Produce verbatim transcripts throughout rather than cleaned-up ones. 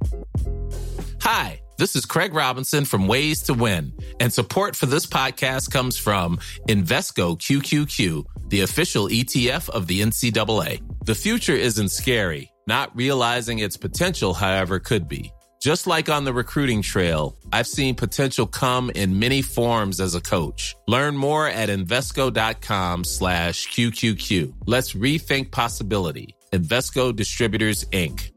Hi, this is Craig Robinson from Ways to Win, and support for this podcast comes from Invesco Q Q Q, the official E T F of the N C double A. The future isn't scary. Not realizing its potential, however, could be. Just like on the recruiting trail, I've seen potential come in many forms as a coach. Learn more at Invesco.com slash QQQ. Let's rethink possibility. Invesco Distributors, Incorporated.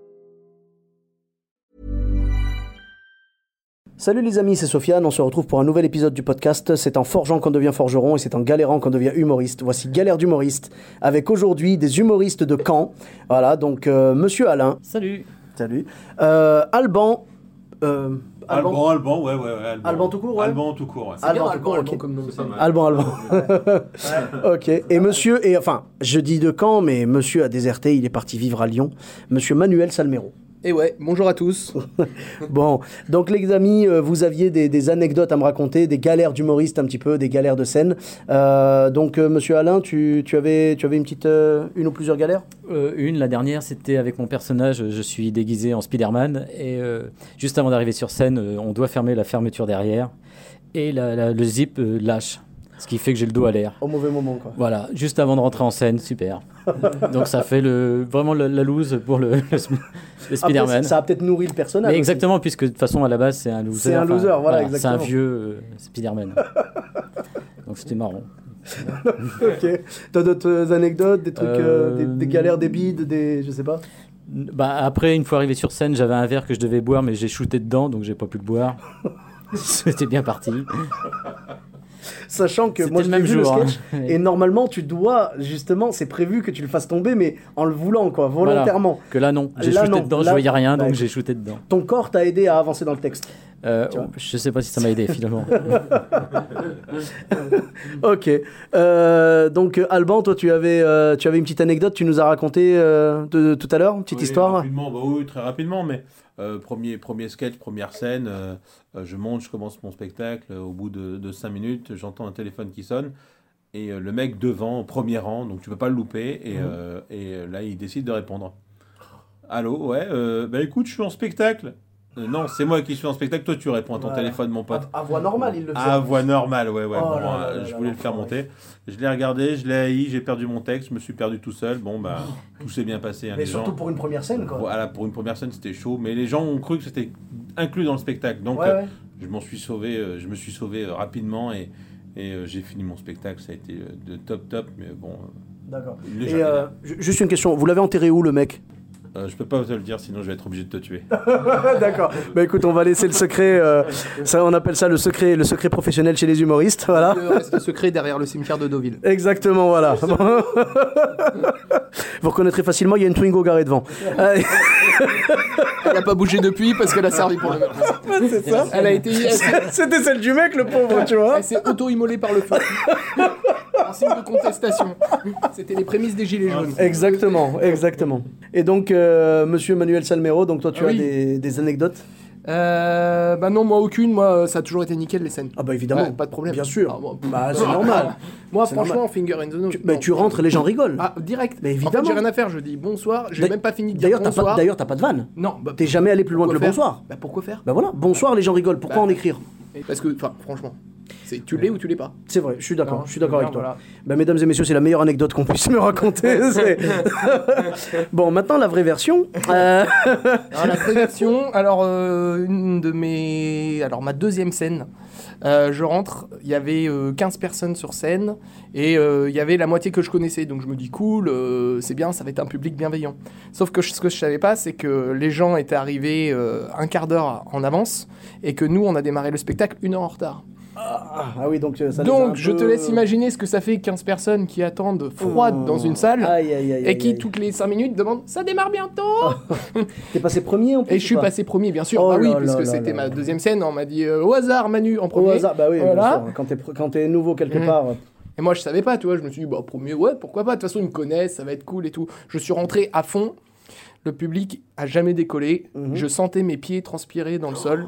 Salut les amis, c'est Sofiane, on se retrouve pour un nouvel épisode du podcast. C'est en forgeant qu'on devient forgeron et c'est en galérant qu'on devient humoriste. Voici Galère d'humoriste, avec aujourd'hui des humoristes de Caen. Voilà, donc euh, Monsieur Alain. Salut. Salut. Euh, Alban. Euh, Alban, Alban, Alban, ouais, ouais, ouais. Alban, Alban tout court, ouais. Alban tout court, ouais. C'est Alban, bien, tout Alban, court, Alban ok. comme nom, c'est Alban, Alban. Ok. Et monsieur, et enfin, je dis de Caen, mais monsieur a déserté, il est parti vivre à Lyon. Monsieur Manuel Salmero. Et ouais, bonjour à tous. Bon, donc les amis, euh, vous aviez des, des anecdotes à me raconter, des galères d'humoristes un petit peu, des galères de scène. Euh, donc, euh, Monsieur Alain, tu, tu, avais, tu avais une petite, euh, une ou plusieurs galères ? Euh, une, la dernière, c'était avec mon personnage. Je suis déguisé en Spider-Man et euh, juste avant d'arriver sur scène, euh, on doit fermer la fermeture derrière et la, la, le zip euh, lâche, ce qui fait que j'ai le dos à l'air. Au mauvais moment, quoi. Voilà, juste avant de rentrer en scène, super. Donc ça fait le, vraiment la, la loose pour le, le, le Spider-Man. Après, ça a peut-être nourri le personnage. Mais exactement, aussi. Puisque de toute façon, à la base, c'est un loser. C'est un loser, enfin, voilà, exactement. C'est un vieux euh, Spider-Man. Donc c'était marrant. Ok. T'as d'autres anecdotes, des trucs, euh... Euh, des, des galères, des bides, des, je sais pas. Bah après, une fois arrivé sur scène, j'avais un verre que je devais boire, mais j'ai shooté dedans, donc j'ai pas pu le boire. C'était bien parti. Sachant que C'était moi je le l'ai même vu le jour, sketch hein. Et normalement tu dois justement, c'est prévu que tu le fasses tomber, mais en le voulant, quoi, volontairement. Voilà. Que là non, j'ai là, shooté non. dedans, Là, je voyais rien, donc ouais. j'ai shooté dedans. Ton corps t'a aidé à avancer dans le texte. Euh, oh, je sais pas si ça m'a aidé finalement. Ok. Euh, donc Alban, toi tu avais, euh, tu avais une petite anecdote, tu nous as raconté euh, de, de, tout à l'heure, une petite oui, histoire. Rapidement, bah oui, très rapidement, mais euh, premier, premier sketch, première scène, euh, euh, je monte, je commence mon spectacle, euh, au bout de, de cinq minutes, j'entends un téléphone qui sonne, et euh, le mec devant, au premier rang, donc tu peux pas le louper, et, mmh. euh, et euh, là il décide de répondre. Allô, ouais, euh, bah écoute, je suis en spectacle. Euh, non, c'est moi qui suis en spectacle, toi tu réponds à ton voilà. téléphone, mon pote. À, à voix normale, il le fait. À voix normale, ouais, ouais. Oh bon, là là euh, là je là voulais là le faire là monter. là. Je l'ai regardé, je l'ai haï, j'ai perdu mon texte, je me suis perdu tout seul. Bon, bah, tout s'est bien passé. Hein, mais les surtout gens, pour une première scène, quoi. Voilà, pour une première scène, c'était chaud, mais les gens ont cru que c'était inclus dans le spectacle. Donc, ouais, euh, ouais. je m'en suis sauvé, euh, je me suis sauvé euh, rapidement et, et euh, j'ai fini mon spectacle. Ça a été euh, de top, top, mais bon. Euh, D'accord. Et euh, juste une question, vous l'avez enterré où, le mec ? Euh, je peux pas te le dire, sinon je vais être obligé de te tuer. D'accord. Bah écoute, on va laisser le secret. Euh, ça, on appelle ça le secret, le secret professionnel chez les humoristes. Voilà. Le reste secret derrière le cimetière de Deauville. Exactement, voilà. Vous reconnaîtrez facilement, il y a une Twingo garée devant. Elle n'a pas bougé depuis parce qu'elle a servi pour le même. C'est ça. Elle a été. Elle C'était celle du mec, le pauvre, tu vois. Elle s'est auto-immolée par le feu. En signe de contestation. C'était les prémices des Gilets jaunes. Exactement, exactement. Et donc, euh, Monsieur Manuel Salmero, donc toi, tu oui. as des, des anecdotes ? Euh, bah non, moi aucune. Moi, ça a toujours été nickel les scènes. Ah bah évidemment, ouais, pas de problème. Bien sûr. Ah, bon, bah c'est normal. Moi, c'est franchement, normal. finger in the nose. Tu, bah, tu rentres, les gens rigolent. Ah, direct. Mais évidemment. En fait, j'ai rien à faire. Je dis bonsoir. J'ai même pas fini de dire d'ailleurs, bonsoir. T'as pas, d'ailleurs, t'as pas de vanne. Non. Bah, T'es jamais allé plus loin que le faire bonsoir. Bah pourquoi faire ? Bah voilà, bonsoir, les gens rigolent. Pourquoi bah, en écrire ? Parce que, enfin, franchement. C'est, tu l'es ou tu l'es pas. C'est vrai, je suis d'accord, non, je suis d'accord avec toi. Voilà. Bah, mesdames et messieurs, c'est la meilleure anecdote qu'on puisse me raconter. Bon, maintenant la vraie version. Euh... Alors, la vraie version, alors euh, une de mes, alors ma deuxième scène, euh, je rentre, il y avait euh, quinze personnes sur scène et il euh, y avait la moitié que je connaissais, donc je me dis cool, euh, c'est bien, ça va être un public bienveillant. Sauf que je, ce que je savais pas, c'est que les gens étaient arrivés euh, un quart d'heure en avance et que nous, on a démarré le spectacle une heure en retard. Ah, ah oui, donc ça Donc, les je peu... te laisse imaginer ce que ça fait quinze personnes qui attendent froides oh. dans une salle aïe, aïe, aïe, et qui, aïe. toutes les cinq minutes, demandent « ça démarre bientôt !» T'es passé premier en plus? Et je suis pas passé premier, bien sûr. Oh bah oui, là puisque là c'était là ma là. deuxième scène. On m'a dit euh, au hasard, Manu, en premier. Au hasard, bah oui, voilà. bien sûr. Quand t'es, quand t'es nouveau quelque mmh. part... Et moi, je savais pas, tu vois. Je me suis dit, bah, premier, ouais, pourquoi pas. De toute façon, ils me connaissent, ça va être cool et tout. Je suis rentré à fond. Le public a jamais décollé. Mmh. Je sentais mes pieds transpirer dans le sol.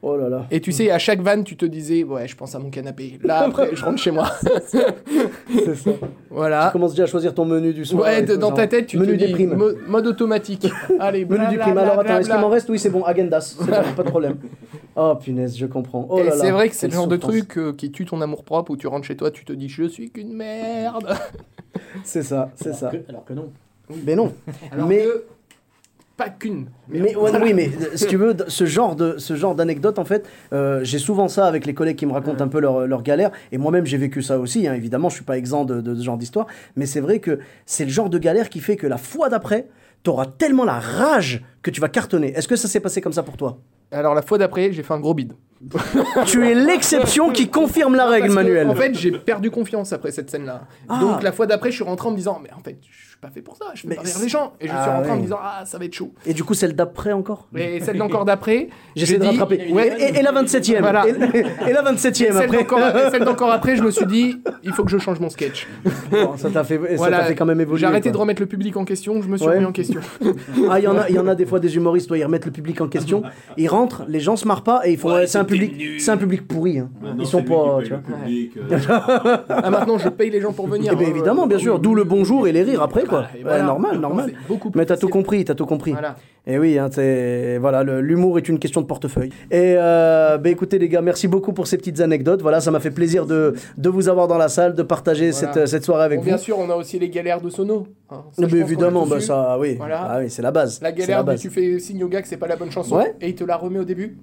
Oh là là. Et tu sais, à chaque vanne, tu te disais, ouais, je pense à mon canapé. Là, après, je rentre chez moi. C'est ça. Voilà. Tu commences déjà à choisir ton menu du soir. Ouais, et tout, dans genre, ta tête, tu menu te des dis primes. mo- mode automatique. Allez, Menu du bla, prime. bla, Alors bla, attends, est-ce bla. qu'il m'en reste? Oui, c'est bon. Agendas. C'est bon, pas de problème. Oh punaise, je comprends. Oh Et là là. c'est vrai que c'est le quelle genre de souffrance. truc euh, qui tue ton amour-propre où tu rentres chez toi, tu te dis je suis qu'une merde. C'est ça, c'est Alors ça. que- alors que non. Mais non. Alors mais que, pas qu'une. Mais ouais, oui, mais euh, si tu veux, d- ce genre de ce genre d'anecdote, en fait, euh, j'ai souvent ça avec les collègues qui me racontent un peu leur, leur galère. Et moi-même, j'ai vécu ça aussi. Hein, évidemment, je suis pas exempt de, de ce genre d'histoire. Mais c'est vrai que c'est le genre de galère qui fait que la fois d'après, t'auras tellement la rage que tu vas cartonner. Est-ce que ça s'est passé comme ça pour toi? Alors la fois d'après, j'ai fait un gros bide. Tu es l'exception qui confirme la règle, Parce que, Manuel. En fait, j'ai perdu confiance après cette scène-là. Ah. Donc la fois d'après, je suis rentré en me disant, mais en fait, je suis pas fait pour ça, je fais Mais pas rire c'est- les gens. Et je Ah suis rentré en ouais. me disant, ah, ça va être chaud. Et du coup, celle d'après encore? Et celle d'encore d'après, J'essaie j'ai de dit- rattraper. Ouais, Et, et la vingt-septième. Voilà. Et, et la et vingt-septième celle après. d'encore et celle d'encore après, je me suis dit, il faut que je change mon sketch. Bon, ça t'a fait, ça Voilà. t'a fait quand même évoluer. J'ai arrêté quoi. de remettre le public en question, je me suis Ouais. remis en question. Ah, il y en a, il y en a des fois des humoristes, toi, ils remettent le public en question, ils rentrent, les gens se marrent pas et ils font, Ouais, ouais, c'est un c'était public, nul. c'est un public pourri. Hein. Maintenant, Ils sont c'est lui pas, qui tu paye vois. le public, euh, Ah, maintenant, je paye les gens pour venir. Eh ben, hein. évidemment, bien sûr, d'où le bonjour et les rires après, quoi. Voilà, et Ouais, voilà. normal, Maintenant, normal. c'est beaucoup plus Mais t'as tout facile. compris, t'as tout compris. Voilà. Et oui, hein, c'est- voilà, le- l'humour est une question de portefeuille. Et euh, bah, écoutez les gars, merci beaucoup pour ces petites anecdotes. Voilà, ça m'a fait plaisir de, de vous avoir dans la salle, de partager Voilà. cette, cette soirée avec Bon, vous. bien sûr, on a aussi les galères de sono. hein. Ça, Mais je pense qu'on évidemment, l'a tous bah, eu. ça, oui, Voilà. Ah oui, c'est la base. La C'est galère où base. tu fais signe au gars que c'est pas la bonne chanson Ouais. et il te la remet au début.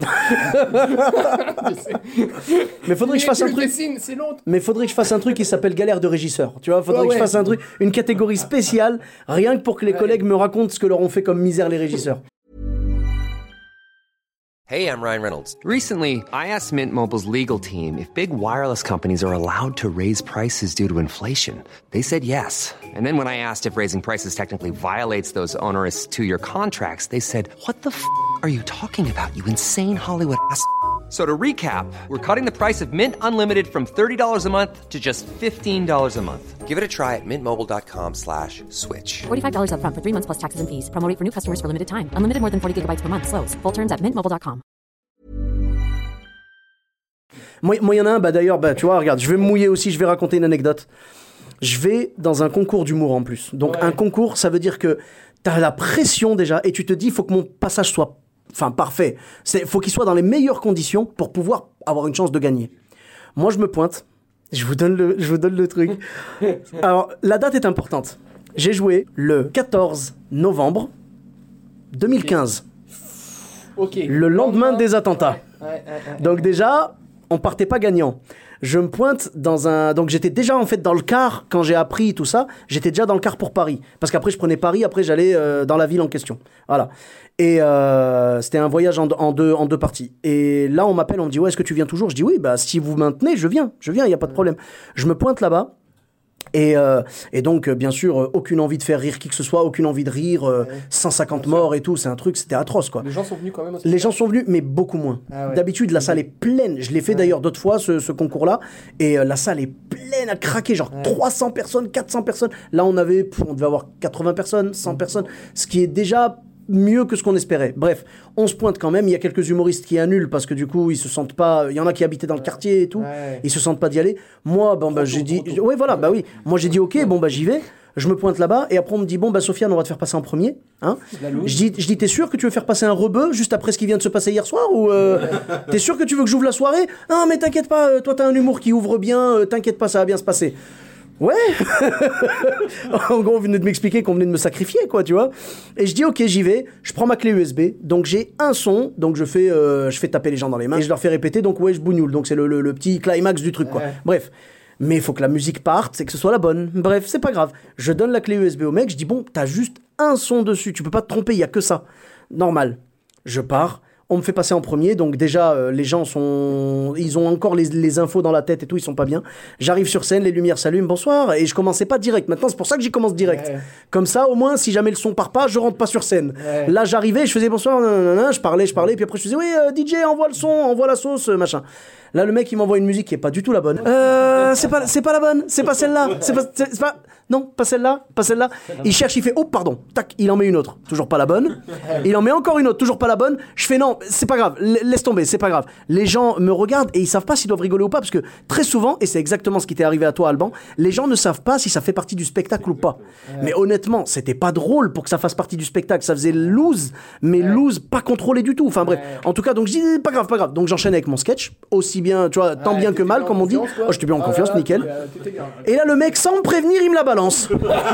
Mais faudrait que je fasse un truc. Dessine, c'est l'autre. Mais faudrait que je fasse un truc qui s'appelle galère de régisseur. Tu vois, faudrait Ouais, que je ouais. fasse un truc, une catégorie spéciale, rien que pour que les collègues me racontent ce que leur ont fait comme misère les régisseurs. Hey, I'm Ryan Reynolds. Recently, I asked Mint Mobile's legal team if big wireless companies are allowed to raise prices due to inflation. They said yes. And then when I asked if raising prices technically violates those onerous two-year contracts, they said, "What the f*** are you talking about, you insane Hollywood ass?" So to recap, we're cutting the price of Mint Unlimited from thirty dollars a month to just fifteen dollars a month. Give it a try at mintmobile.com slash switch. forty-five dollars up front for three months plus taxes and fees. Promo rate for new customers for limited time. Unlimited more than forty gigabytes per month. Slows full terms at mint mobile dot com. Moi, moi, il y en a un, bah d'ailleurs, bah, tu vois, regarde, je vais me mouiller aussi, je vais raconter une anecdote. Je vais dans un concours d'humour en plus. Donc, Ouais. un concours, ça veut dire que t'as la pression déjà et tu te dis, il faut que mon passage soit enfin, parfait. Il faut qu'il soit dans les meilleures conditions pour pouvoir avoir une chance de gagner. Moi, je me pointe. Je vous donne le, je vous donne le truc. Alors, la date est importante. J'ai joué le quatorze novembre deux mille quinze, Ok. le lendemain des attentats. Ouais, ouais, ouais. Donc déjà, on partait pas gagnant. Je me pointe dans un... Donc j'étais déjà en fait dans le car quand j'ai appris tout ça. J'étais déjà dans le car pour Paris. Parce qu'après je prenais Paris, après j'allais euh, dans la ville en question. Voilà. Et euh, c'était un voyage en, en, deux, en deux parties. Et là on m'appelle, on me dit « Ouais, est-ce que tu viens toujours ?» Je dis « Oui, bah si vous maintenez, je viens. Je viens, il n'y a pas de problème. » Je me pointe là-bas. Et, euh, et donc, euh, bien sûr, euh, aucune envie de faire rire qui que ce soit, aucune envie de rire, euh, cent cinquante morts et tout, c'est un truc, c'était atroce, quoi. Les gens sont venus quand même aussi. Les gens sont venus, mais beaucoup moins. Ah ouais. D'habitude, la salle est pleine. Je l'ai fait d'ailleurs d'autres fois, ce, ce concours-là. Et euh, la salle est pleine à craquer, genre trois cents personnes, quatre cents personnes. Là, on avait, pff, on devait avoir quatre-vingts personnes, cent personnes, ce qui est déjà mieux que ce qu'on espérait. Bref, on se pointe quand même. Il y a quelques humoristes qui annulent parce que du coup, ils se sentent pas. Il y en a qui habitaient dans le quartier et tout. Ouais. Ils se sentent pas d'y aller. Moi, bon, bah, Trop j'ai tôt, dit. trop tôt. Oui, voilà, bah oui. Moi, j'ai dit, ok, bon, bah, j'y vais. Je me pointe là-bas et après on me dit bon bah Sofiane on va te faire passer en premier hein. La loose. Je dis je dis t'es sûr que tu veux faire passer un rebeu juste après ce qui vient de se passer hier soir ou euh, t'es sûr que tu veux que j'ouvre la soirée? Non mais t'inquiète pas, euh, toi t'as un humour qui ouvre bien, euh, t'inquiète pas ça va bien se passer. Ouais. En gros on venait de m'expliquer qu'on venait de me sacrifier quoi tu vois. Et je dis ok j'y vais, je prends ma clé U S B donc j'ai un son donc je fais euh, je fais taper les gens dans les mains et je leur fais répéter donc ouais je bougnoule donc c'est le, le, le petit climax du truc quoi. Ouais. Bref. Mais il faut que la musique parte, c'est que ce soit la bonne. Bref, c'est pas grave. Je donne la clé U S B au mec, je dis bon, t'as juste un son dessus, tu peux pas te tromper, il y a que ça. Normal. Je pars, on me fait passer en premier, donc déjà euh, les gens sont, ils ont encore les, les infos dans la tête et tout, ils sont pas bien. J'arrive sur scène, les lumières s'allument, bonsoir, et je commençais pas direct. Maintenant c'est pour ça que j'y commence direct. Ouais. Comme ça, au moins, si jamais le son part pas, je rentre pas sur scène. Ouais. Là, j'arrivais, je faisais bonsoir, nanana, je parlais, je parlais, puis après je faisais oui, euh, D J, envoie le son, envoie la sauce, euh, machin. Là, le mec, il m'envoie une musique qui est pas du tout la bonne. Euh, c'est pas, c'est pas la bonne, c'est pas celle-là, c'est pas, c'est, c'est pas. non, pas celle-là, pas celle-là. Il cherche, il fait, oh, pardon, tac, il en met une autre, toujours pas la bonne. Il en met encore une autre, toujours pas la bonne. Je fais, non, c'est pas grave, laisse tomber, c'est pas grave. Les gens me regardent et ils savent pas s'ils doivent rigoler ou pas, parce que très souvent, et c'est exactement ce qui t'est arrivé à toi, Alban, les gens ne savent pas si ça fait partie du spectacle ou pas. Mais honnêtement, c'était pas drôle pour que ça fasse partie du spectacle. Ça faisait loose, mais loose, pas contrôlé du tout. Enfin bref, en tout cas, donc je dis, pas grave, pas grave. Donc j'enchaîne avec mon sketch, aussi bien, tu vois, tant bien que mal, comme on dit. Oh, j'étais bien en confiance, nickel. Et là, le mec, sans me prévenir, il me la balance.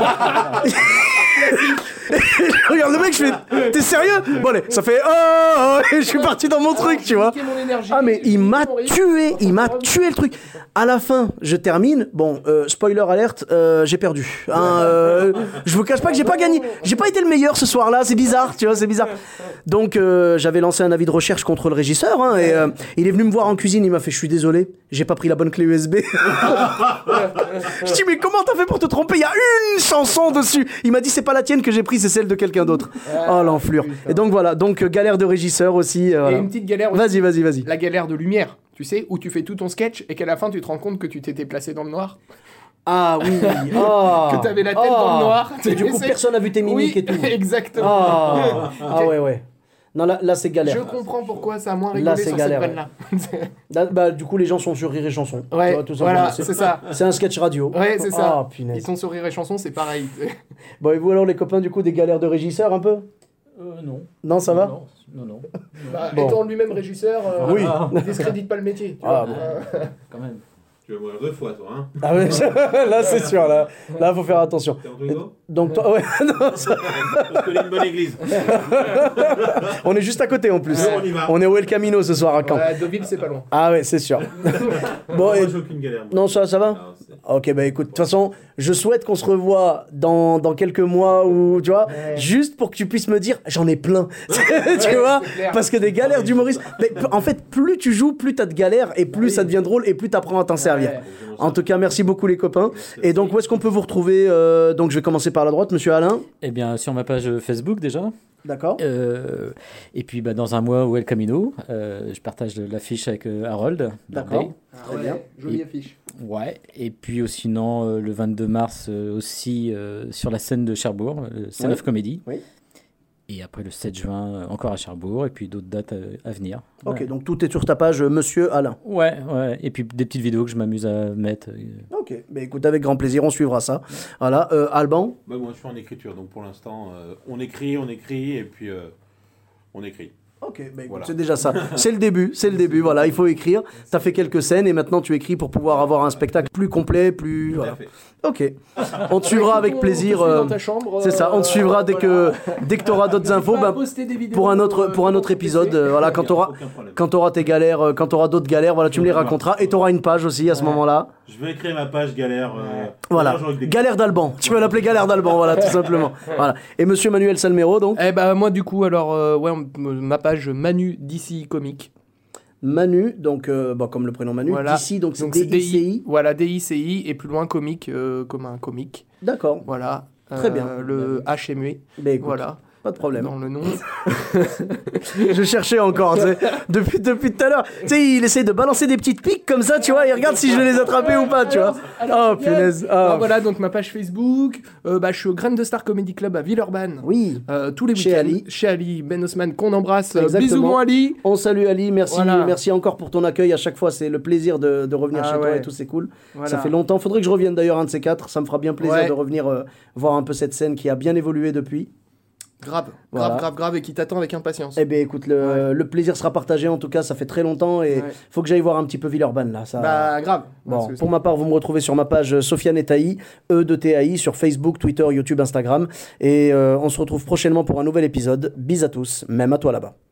Je regarde le mec, je fais, t'es sérieux? Bon allez, ça fait, oh, je suis parti dans mon truc, tu vois. Ah mais il m'a tué, il m'a tué le truc. À la fin, je termine. Bon, euh, spoiler alerte, euh, j'ai perdu. Hein, euh, je vous cache pas que j'ai pas gagné. J'ai pas été le meilleur ce soir-là. C'est bizarre, tu vois, c'est bizarre. Donc euh, j'avais lancé un avis de recherche contre le régisseur. Hein, et euh, il est venu me voir en cuisine. Il m'a fait, je suis désolé, j'ai pas pris la bonne clé U S B. Je dis mais comment t'as fait pour te tromper? Il y a une chanson dessus. Il m'a dit c'est pas la tienne que j'ai prise, c'est celle de quelqu'un d'autre. Oh l'enflure. Et donc voilà, donc euh, galère de régisseur aussi. Euh, voilà. Et une petite galère aussi. Vas-y, vas-y, vas-y. La galère de lumière, tu sais, où tu fais tout ton sketch et qu'à la fin tu te rends compte que tu t'étais placé dans le noir. Ah oui. Oh. Que t'avais la tête Oh. dans le noir. Et du coup personne n'a vu tes mimiques Oui, et tout. exactement. Ah, ah ouais ouais. Non là, là c'est galère. Je comprends pourquoi ça a moins Là, rigolé c'est sur galère, cette vanne-là. Là, bah, du coup les gens sont sur Rire et Chanson. Ouais, Tu vois, tout simplement. voilà, c'est ça. C'est un sketch radio. Ouais, c'est ça. Ah punaise. Ils sont sur Rire et Chanson, c'est pareil. Bon et vous alors les copains du coup des galères de régisseur un peu? Euh, non. Non ça va? Non, non, non. Bah, Bon. Étant lui-même régisseur, euh, Oui. il discrédite pas le métier. tu Ah, vois. bon. Euh, Quand même. Tu vas mourir deux fois, toi, hein? Ah ouais, là c'est sûr, là, là faut faire attention. T'es en Toledo? Donc toi, ouais, non, ça- Parce que une bonne église. on est juste à côté en plus. Ouais, on y va. On est au El Camino ce soir à Caen. ouais, Deauville, c'est pas loin. Ah ouais, c'est sûr. Bon, Moi, et- j'ai aucune galère. moi. non ça, ça va? Non, c'est- Ok, bah écoute, de toute façon, je souhaite qu'on se revoie dans, dans quelques mois ou tu vois, juste pour que tu puisses me dire, j'en ai plein. tu vois, c'est clair. parce que des galères d'humoriste. Mais p- en fait, plus tu joues, plus t'as de galères et plus ça devient drôle et plus t'apprends à t'en servir. En tout cas, merci beaucoup les copains. Et donc, où est-ce qu'on peut vous retrouver euh, Donc, je vais commencer par la droite, monsieur Alain. Eh bien, sur ma page Facebook déjà. D'accord. Euh, et puis bah, dans un mois au El Camino, euh, je partage l'affiche avec euh, Harold. D'accord. Barbet. Très bien. Jolie Et- affiche. Ouais. Et puis euh, sinon, euh, le vingt-deux mars euh, aussi euh, sur la scène de Cherbourg, le Scène Ouais. of Comedy. Oui. Et après le sept juin, euh, encore à Cherbourg. Et puis d'autres dates euh, à venir. Ok, Ouais. donc tout est sur ta page, euh, monsieur Alain. Ouais, ouais. Et puis des petites vidéos que je m'amuse à mettre. euh. Ok, bah écoute, avec grand plaisir, on suivra ça. Voilà, euh, Alban. Bah, moi, je suis en écriture, donc pour l'instant, euh, on écrit, on écrit, et puis euh, on écrit. Ok, bah écoute, Voilà. c'est déjà ça. C'est le début, c'est le début, voilà, il faut écrire. T'as fait quelques scènes et maintenant tu écris pour pouvoir avoir un spectacle plus complet, plus... Tout à Voilà. fait. Ok, on te suivra avec plaisir. On te suit euh, dans ta chambre, C'est ça, on te euh, suivra dès que, voilà. dès que t'auras d'autres infos. Tu vas bah, poster des vidéos, pour un autre, euh, pour un sur autre ton épisode, P C. euh, voilà, quand t'auras, Aucun problème. quand t'auras tes galères, euh, quand t'auras d'autres galères, voilà, tu me les raconteras et t'auras une page aussi à ce moment-là. Je vais écrire ma page galère. euh, Voilà, galère, avec des- galère d'Alban. Tu vas l'appeler galère d'Alban, voilà, tout simplement. Voilà. Et monsieur Manuel Salmero, donc Eh bah moi du coup alors euh, ouais on- ma page Manu d'ici comique. Manu, donc euh, bon, comme le prénom Manu, Voilà. d'ici, donc c'est Donc c'est D I C I. Voilà D I C I et plus loin comique euh, comme un comique. D'accord, Voilà. Très Euh, bien. Le H est muet. bah, écoute, Voilà. pas de problème. Dans le nom. Je cherchais encore, tu sais, depuis, depuis tout à l'heure. Tu sais, il essaie de balancer des petites piques comme ça, tu vois, il regarde si je vais les attraper ou pas, tu vois. Oh, punaise. Ah. Non, voilà donc ma page Facebook. Euh, bah, je suis au Grain de Star Comedy Club à Villeurbanne. Oui, Euh, tous les Chez week-ends. Ali. Chez Ali Ben Osman qu'on embrasse. Euh, Exactement. Bisous mon Ali. on salue Ali, merci, Voilà. merci encore pour ton accueil à chaque fois, c'est le plaisir de, de revenir Ah chez toi ouais. et tout, c'est cool. Voilà. Ça fait longtemps, faudrait que je revienne d'ailleurs un de ces quatre, ça me fera bien plaisir Ouais. de revenir euh, voir un peu cette scène qui a bien évolué depuis. Grave, Voilà. grave, grave, grave et qui t'attend avec impatience. Eh bien écoute, le, Ouais. le plaisir sera partagé en tout cas, ça fait très longtemps et Ouais. faut que j'aille voir un petit peu Villeurbanne là. Ça... Bah grave. Bon, Parce que pour ma part, vous me retrouvez sur ma page euh, Sofiane et Taï, E de T A I, sur Facebook, Twitter, YouTube, Instagram. Et euh, on se retrouve prochainement pour un nouvel épisode. Bis à tous, même à toi là-bas.